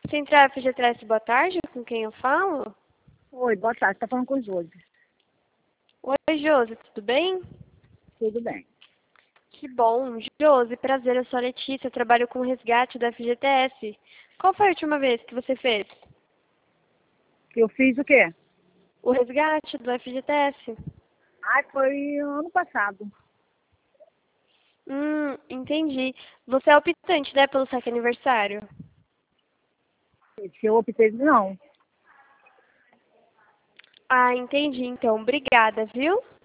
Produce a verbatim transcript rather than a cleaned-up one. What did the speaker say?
Central F G T S, boa tarde, com quem eu falo? Oi, boa tarde. Tá falando com o Josi. Oi, Josi, tudo bem? Tudo bem. Que bom. Josi, prazer, eu sou a Letícia, eu trabalho com o resgate do F G T S. Qual foi a última vez que você fez? Eu fiz o quê? O resgate do F G T S. Ai, foi ano passado. Hum, entendi. Você é optante, né, pelo saque aniversário? Se eu optei, não. Ah, entendi, então. Obrigada, viu?